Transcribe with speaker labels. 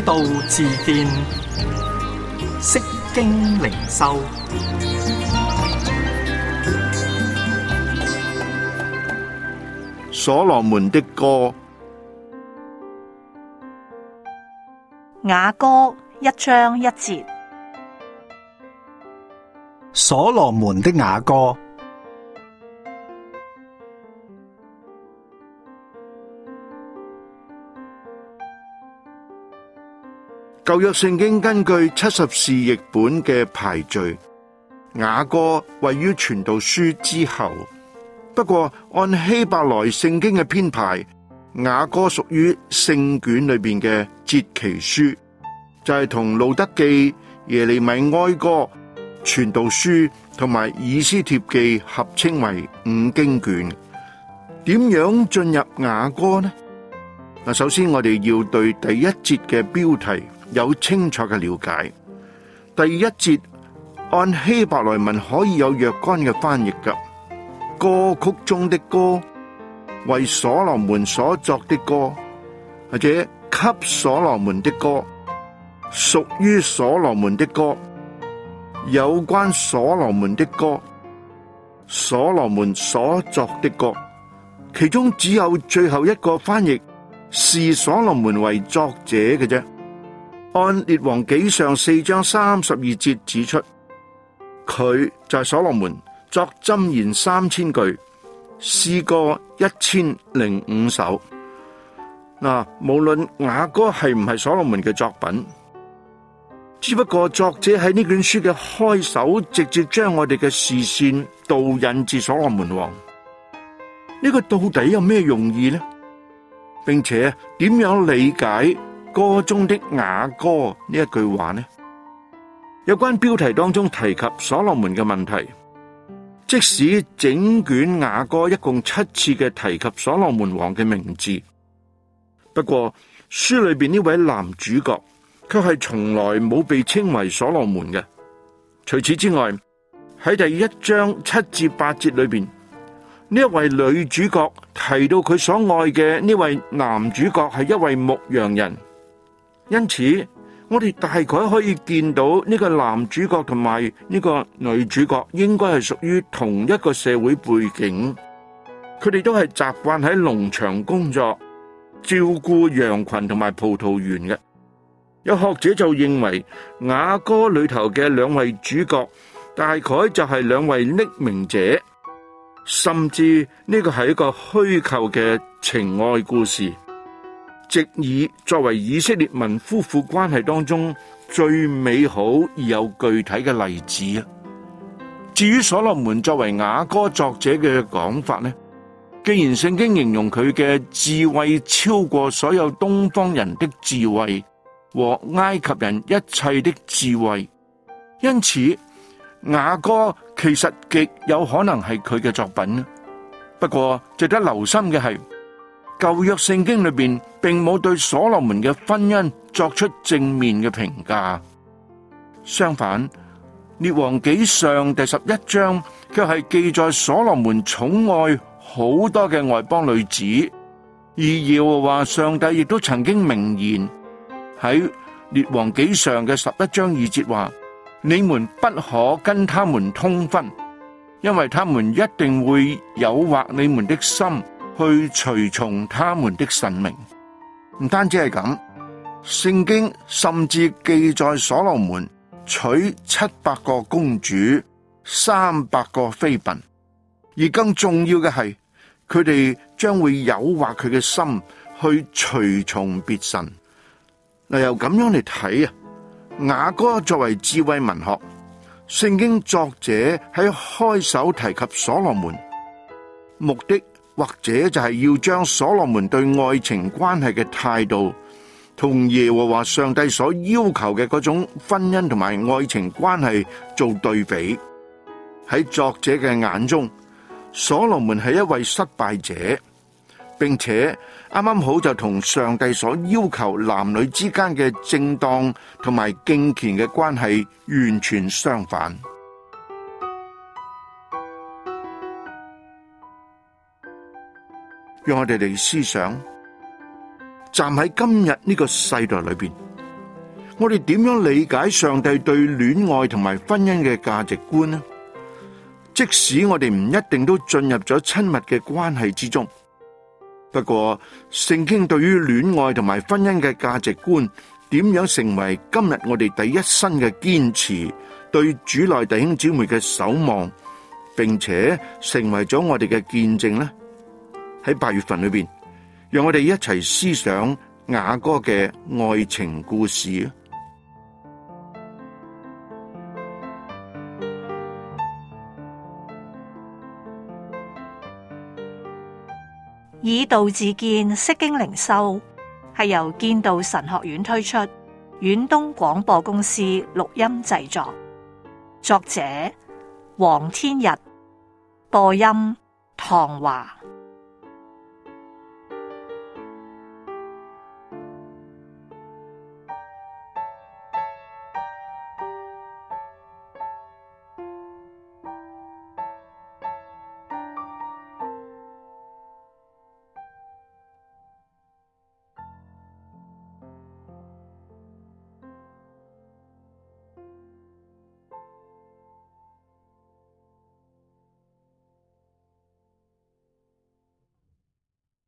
Speaker 1: 道自見，釋經靈修。
Speaker 2: 所羅門的歌，
Speaker 3: 雅歌1章1節。
Speaker 4: 所羅門的雅歌。
Speaker 2: 舊約聖經根據70士譯本嘅排序，雅歌位於傳道書之後。不過按希伯來聖經嘅編排，雅歌屬於聖卷裏邊嘅節期書，就係同路德記、耶利米哀歌、傳道書同埋以斯帖記合稱為5經卷。點樣進入雅歌呢？首先我哋要對第一節嘅標題有清楚嘅了解。第一節按希伯來文可以有若干嘅翻譯㗎，歌曲中的歌，為所羅門所作的歌，或者給所羅門的歌，屬於所羅門的歌，有關所羅門的歌，所羅門所作的歌。其中只有最後一個翻譯視所羅門為作者嘅啫。按列王紀上4章32節指出，佢就係所羅門作箴言3000句，詩歌1005首。無論雅歌係唔係所羅門嘅作品，只不過作者喺呢卷書嘅開首直接將我哋嘅視線導引至所羅門王。呢個到底有咩用意呢？並且點樣理解歌中的雅歌呢一句話呢？有關標題當中提及所羅門嘅問題，即使整卷雅歌一共7次嘅提及所羅門王嘅名字，不過書裏邊呢位男主角卻係從來冇被稱為所羅門嘅。除此之外，喺第1章7至8節裏邊，呢一位女主角提到佢所愛嘅呢位男主角係一位牧羊人，因此我哋大概可以見到呢個男主角同埋呢個女主角應該係屬於同一個社會背景，佢哋都係習慣喺農場工作，照顧羊群同埋葡萄園嘅。有學者就認為雅歌裏頭嘅2位主角大概就係2位匿名者，甚至呢個係一個虛構嘅情愛故事，藉以作為以色列民夫婦關係當中最美好而有具體嘅例子啊。至於所羅門作為雅歌作者嘅講法呢，既然聖經形容佢嘅智慧超過所有東方人的智慧和埃及人一切的智慧，因此雅歌其實極有可能係佢嘅作品。不過值得留心嘅係，舊約聖經裏邊並冇對所羅門嘅婚姻作出正面嘅評價，相反，列王紀上第11章卻係記載所羅門寵愛好多嘅外邦女子，而耶和華上帝亦都曾經明言喺列王紀上嘅11章2節話：你們不可跟他們通婚，因為他們一定會誘惑你們的心去隨從他們的神明。唔單止係咁，聖經甚至記載所羅門娶700個公主，300個妃嬪，而更重要嘅係，佢哋將會誘惑佢嘅心去隨從別神。由咁樣嚟睇啊，雅歌作為智慧文學，聖經作者喺開首提及所羅門，目的或者就係要將所羅門對愛情關係嘅態度同耶和華上帝所要求嘅嗰種婚姻同埋愛情關係做對比。喺作者嘅眼中，所羅門係一位失敗者，並且啱啱好就同上帝所要求男女之間嘅正當同埋敬虔嘅關係完全相反。讓我哋嚟思想，站喺今日呢個世代裏邊， 我哋點樣理解上帝對戀愛同埋婚姻嘅價值觀呢？即使我哋唔一定都進入咗親密嘅關係之中，不過聖經對於戀愛同埋婚姻嘅價值觀點樣成為今日我哋第一身嘅堅持，對主內弟兄姊妹嘅守望，並且成為咗我哋嘅見證呢？喺8月份裏邊，讓我哋一齊思想雅歌嘅愛情故事。
Speaker 3: 以道自見，釋經靈修係由建道神學院推出，遠東廣播公司錄音製作，作者黃天日，播音唐華。